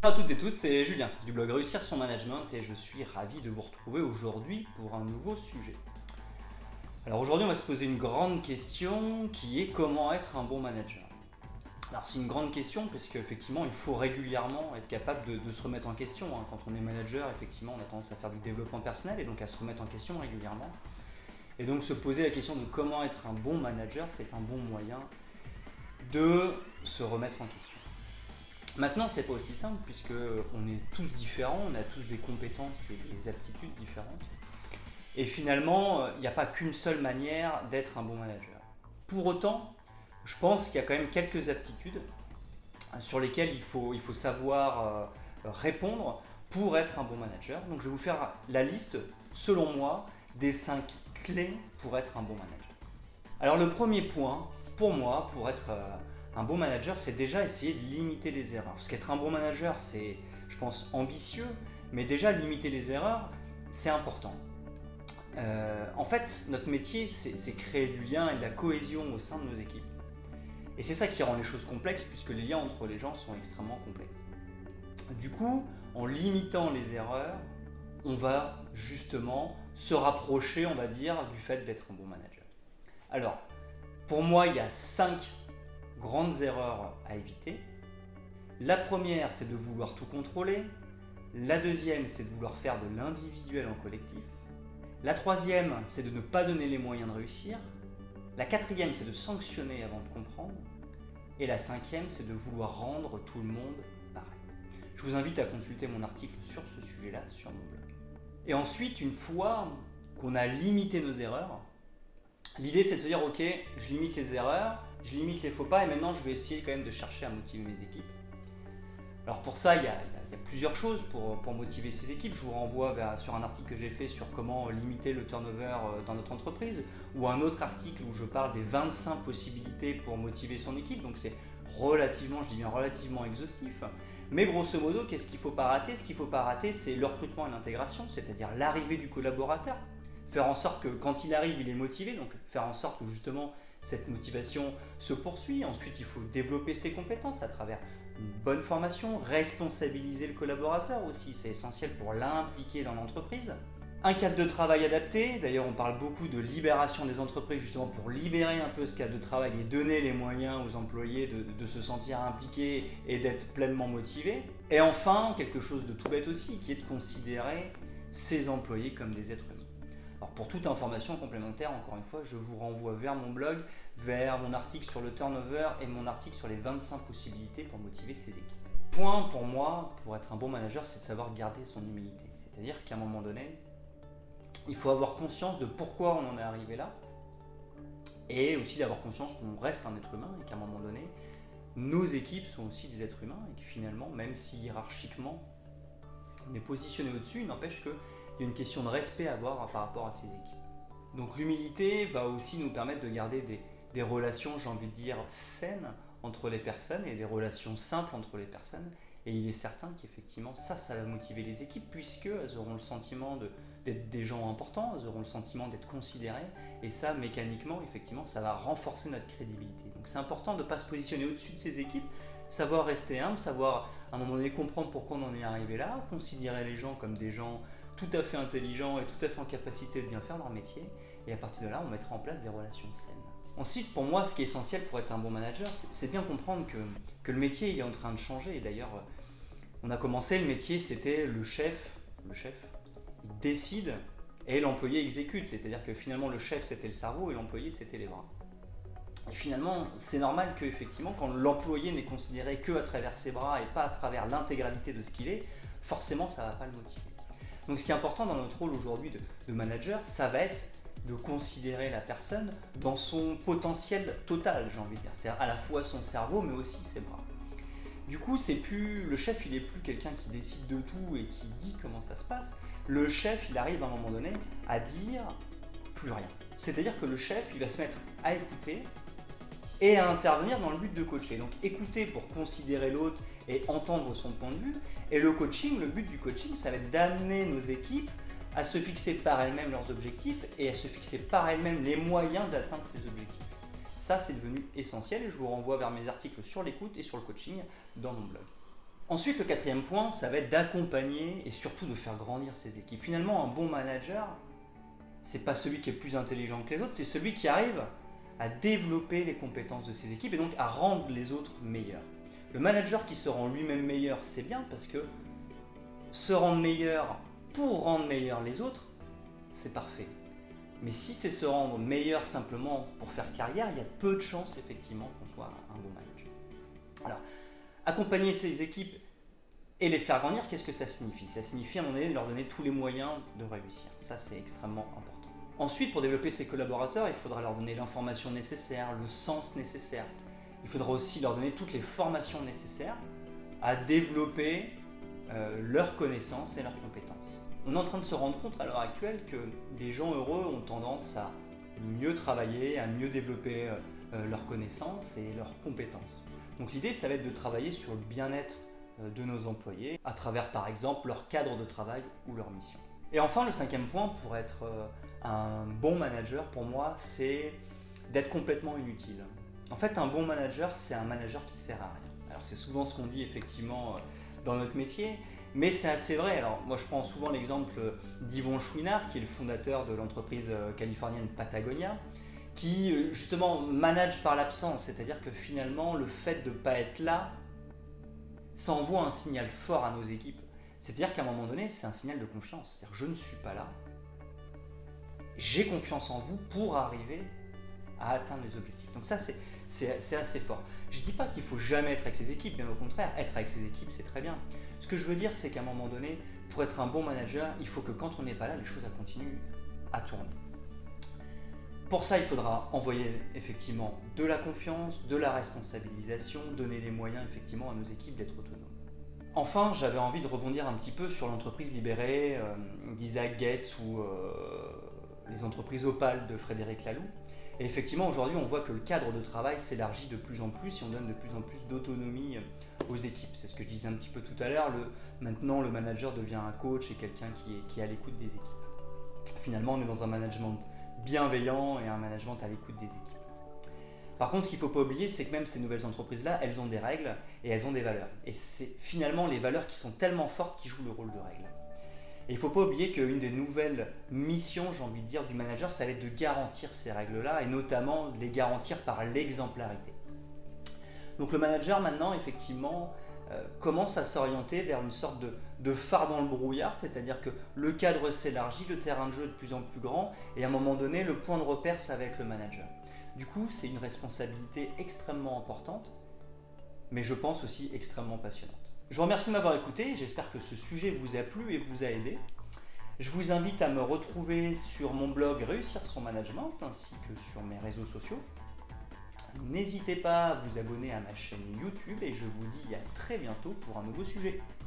Bonjour à toutes et tous, c'est Julien du blog Réussir son management et je suis ravi de vous retrouver aujourd'hui pour un nouveau sujet. Alors aujourd'hui on va se poser une grande question qui est comment être un bon manager. Alors c'est une grande question parce qu'effectivement il faut régulièrement être capable de se remettre en question. Quand on est manager, effectivement on a tendance à faire du développement personnel et donc à se remettre en question régulièrement. Et donc se poser la question de comment être un bon manager, c'est un bon moyen de se remettre en question. Maintenant, c'est pas aussi simple puisque on est tous différents, on a tous des compétences et des aptitudes différentes. Et finalement, il n'y a pas qu'une seule manière d'être un bon manager. Pour autant, je pense qu'il y a quand même quelques aptitudes sur lesquelles il faut savoir répondre pour être un bon manager. Donc je vais vous faire la liste, selon moi, des 5 clés pour être un bon manager. Alors le premier point, pour moi, pour être un bon manager, c'est déjà essayer de limiter les erreurs. Parce qu'être un bon manager, c'est, je pense, ambitieux, mais déjà limiter les erreurs, c'est important. En fait, notre métier, c'est créer du lien et de la cohésion au sein de nos équipes. Et c'est ça qui rend les choses complexes, puisque les liens entre les gens sont extrêmement complexes. Du coup, en limitant les erreurs, on va justement se rapprocher, on va dire, du fait d'être un bon manager. Alors, pour moi, il y a 5 grandes erreurs à éviter. La première, c'est de vouloir tout contrôler. La deuxième, c'est de vouloir faire de l'individuel en collectif. La troisième, c'est de ne pas donner les moyens de réussir. La quatrième, c'est de sanctionner avant de comprendre. Et la cinquième, c'est de vouloir rendre tout le monde pareil. Je vous invite à consulter mon article sur ce sujet-là sur mon blog. Et ensuite, une fois qu'on a limité nos erreurs, l'idée c'est de se dire ok, je limite les erreurs, je limite les faux pas et maintenant je vais essayer quand même de chercher à motiver mes équipes. Alors pour ça, il y a plusieurs choses pour motiver ces équipes. Je vous renvoie sur un article que j'ai fait sur comment limiter le turnover dans notre entreprise ou un autre article où je parle des 25 possibilités pour motiver son équipe. Donc c'est relativement, je dis bien relativement exhaustif. Mais grosso modo, qu'est-ce qu'il ne faut pas rater ? Ce qu'il ne faut pas rater, c'est le recrutement et l'intégration, c'est-à-dire l'arrivée du collaborateur. Faire en sorte que quand il arrive, il est motivé, donc faire en sorte que justement cette motivation se poursuit. Ensuite, il faut développer ses compétences à travers une bonne formation, responsabiliser le collaborateur aussi, c'est essentiel pour l'impliquer dans l'entreprise. Un cadre de travail adapté, d'ailleurs on parle beaucoup de libération des entreprises justement pour libérer un peu ce cadre de travail et donner les moyens aux employés de se sentir impliqués et d'être pleinement motivés. Et enfin, quelque chose de tout bête aussi, qui est de considérer ses employés comme des êtres humains. Alors pour toute information complémentaire, encore une fois, je vous renvoie vers mon blog, vers mon article sur le turnover et mon article sur les 25 possibilités pour motiver ses équipes. Point pour moi, pour être un bon manager, c'est de savoir garder son humilité. C'est-à-dire qu'à un moment donné, il faut avoir conscience de pourquoi on en est arrivé là et aussi d'avoir conscience qu'on reste un être humain et qu'à un moment donné, nos équipes sont aussi des êtres humains et que finalement, même si hiérarchiquement on est positionné au-dessus, il n'empêche que il y a une question de respect à avoir par rapport à ces équipes. Donc l'humilité va aussi nous permettre de garder des relations, j'ai envie de dire, saines entre les personnes et des relations simples entre les personnes. Et il est certain qu'effectivement, ça va motiver les équipes puisqu'elles auront le sentiment d'être des gens importants, elles auront le sentiment d'être considérées. Et ça, mécaniquement, effectivement, ça va renforcer notre crédibilité. Donc c'est important de ne pas se positionner au-dessus de ces équipes, savoir rester humble, savoir à un moment donné comprendre pourquoi on en est arrivé là, considérer les gens comme des gens tout à fait intelligents et tout à fait en capacité de bien faire leur métier. Et à partir de là, on mettra en place des relations saines. Ensuite, pour moi, ce qui est essentiel pour être un bon manager, c'est bien comprendre que le métier il est en train de changer. Et d'ailleurs, on a commencé, le métier, c'était le chef, il décide et l'employé exécute. C'est-à-dire que finalement, le chef, c'était le cerveau et l'employé, c'était les bras. Et finalement, c'est normal qu'effectivement, quand l'employé n'est considéré qu'à travers ses bras et pas à travers l'intégralité de ce qu'il est, forcément, ça ne va pas le motiver. Donc ce qui est important dans notre rôle aujourd'hui de manager, ça va être de considérer la personne dans son potentiel total, j'ai envie de dire. C'est-à-dire à la fois son cerveau, mais aussi ses bras. Du coup, le chef, il n'est plus quelqu'un qui décide de tout et qui dit comment ça se passe. Le chef, il arrive à un moment donné à dire plus rien. C'est-à-dire que le chef, il va se mettre à écouter et à intervenir dans le but de coacher. Donc écouter pour considérer l'autre et entendre son point de vue. Et le coaching, le but du coaching, ça va être d'amener nos équipes à se fixer par elles-mêmes leurs objectifs et à se fixer par elles-mêmes les moyens d'atteindre ces objectifs. Ça, c'est devenu essentiel et je vous renvoie vers mes articles sur l'écoute et sur le coaching dans mon blog. Ensuite, le quatrième point, ça va être d'accompagner et surtout de faire grandir ses équipes. Finalement, un bon manager, c'est pas celui qui est plus intelligent que les autres, c'est celui qui arrive à développer les compétences de ses équipes et donc à rendre les autres meilleurs. Le manager qui se rend lui-même meilleur, c'est bien parce que se rendre meilleur pour rendre meilleur les autres, c'est parfait. Mais si c'est se rendre meilleur simplement pour faire carrière, il y a peu de chances effectivement qu'on soit un bon manager. Alors, accompagner ses équipes et les faire grandir, qu'est-ce que ça signifie? Ça signifie à un moment donné de leur donner tous les moyens de réussir. Ça, c'est extrêmement important. Ensuite, pour développer ses collaborateurs, il faudra leur donner l'information nécessaire, le sens nécessaire. Il faudra aussi leur donner toutes les formations nécessaires à développer leurs connaissances et leurs compétences. On est en train de se rendre compte à l'heure actuelle que des gens heureux ont tendance à mieux travailler, à mieux développer leurs connaissances et leurs compétences. Donc l'idée, ça va être de travailler sur le bien-être de nos employés à travers par exemple leur cadre de travail ou leur mission. Et enfin, le cinquième point pour être un bon manager, pour moi, c'est d'être complètement inutile. En fait, un bon manager, c'est un manager qui sert à rien. Alors c'est souvent ce qu'on dit effectivement dans notre métier, mais c'est assez vrai. Alors moi je prends souvent l'exemple d'Yvon Chouinard, qui est le fondateur de l'entreprise californienne Patagonia, qui justement manage par l'absence, c'est-à-dire que finalement le fait de ne pas être là, ça envoie un signal fort à nos équipes. C'est-à-dire qu'à un moment donné, c'est un signal de confiance. C'est-à-dire je ne suis pas là, j'ai confiance en vous pour arriver à atteindre les objectifs. Donc ça, c'est assez fort. Je ne dis pas qu'il ne faut jamais être avec ses équipes, bien au contraire, être avec ses équipes, c'est très bien. Ce que je veux dire, c'est qu'à un moment donné, pour être un bon manager, il faut que quand on n'est pas là, les choses continuent à tourner. Pour ça, il faudra envoyer effectivement de la confiance, de la responsabilisation, donner les moyens effectivement à nos équipes d'être autonomes. Enfin, j'avais envie de rebondir un petit peu sur l'entreprise libérée d'Isaac Getz ou les entreprises Opal de Frédéric Laloux. Et effectivement, aujourd'hui, on voit que le cadre de travail s'élargit de plus en plus et on donne de plus en plus d'autonomie aux équipes. C'est ce que je disais un petit peu tout à l'heure. Maintenant, le manager devient un coach et quelqu'un qui est à l'écoute des équipes. Finalement, on est dans un management bienveillant et un management à l'écoute des équipes. Par contre, ce qu'il ne faut pas oublier, c'est que même ces nouvelles entreprises-là, elles ont des règles et elles ont des valeurs. Et c'est finalement les valeurs qui sont tellement fortes qui jouent le rôle de règles. Et il ne faut pas oublier qu'une des nouvelles missions, j'ai envie de dire, du manager, ça va être de garantir ces règles-là et notamment de les garantir par l'exemplarité. Donc le manager maintenant, effectivement, commence à s'orienter vers une sorte de phare dans le brouillard, c'est-à-dire que le cadre s'élargit, le terrain de jeu est de plus en plus grand et à un moment donné, le point de repère, ça va être le manager. Du coup, c'est une responsabilité extrêmement importante, mais je pense aussi extrêmement passionnante. Je vous remercie de m'avoir écouté, j'espère que ce sujet vous a plu et vous a aidé. Je vous invite à me retrouver sur mon blog Réussir son management ainsi que sur mes réseaux sociaux. N'hésitez pas à vous abonner à ma chaîne YouTube et je vous dis à très bientôt pour un nouveau sujet.